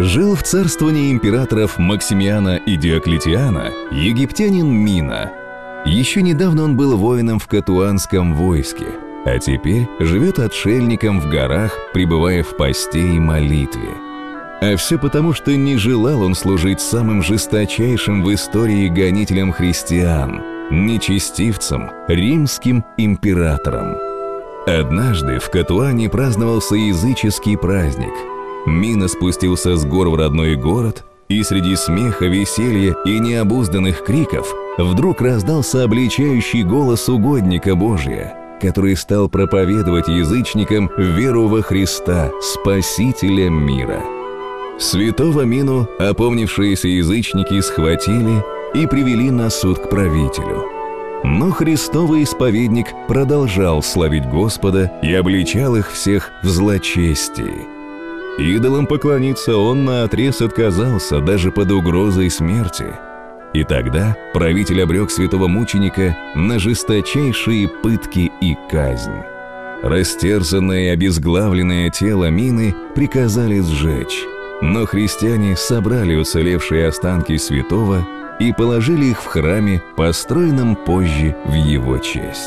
Жил в царствовании императоров Максимиана и Диоклетиана египтянин Мина. Еще недавно он был воином в катуанском войске, а теперь живет отшельником в горах, пребывая в посте и молитве. А все потому, что не желал он служить самым жесточайшим в истории гонителем христиан, нечестивцем, римским императором. Однажды в Катуане праздновался языческий праздник. Мина спустился с гор в родной город, и среди смеха, веселья и необузданных криков вдруг раздался обличающий голос угодника Божия, который стал проповедовать язычникам веру во Христа, Спасителя мира. Святого Мину опомнившиеся язычники схватили и привели на суд к правителю. Но христовый исповедник продолжал славить Господа и обличал их всех в злочестии. Идолам поклониться он наотрез отказался даже под угрозой смерти. И тогда правитель обрек святого мученика на жесточайшие пытки и казнь. Растерзанное и обезглавленное тело Мины приказали сжечь, но христиане собрали уцелевшие останки святого и положили их в храме, построенном позже в его честь.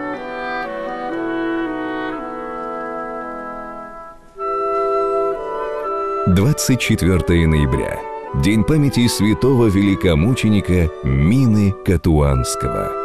– 24 ноября. День памяти святого великомученика Мины Катуанского.